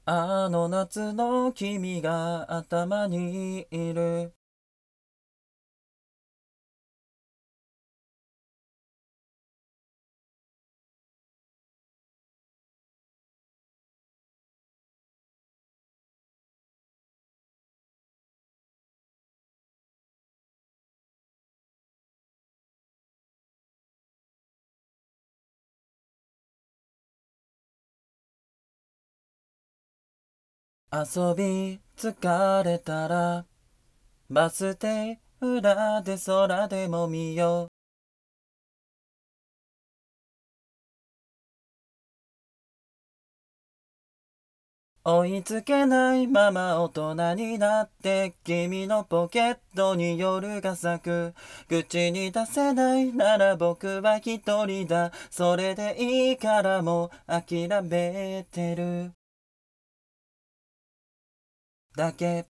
あの夏の君が頭にいる。遊び疲れたらバス停裏で空でも見よう。追いつけないまま大人になって君のポケットに夜が咲く。口に出せないなら僕は一人だ。それでいいからもう諦めてるだけ。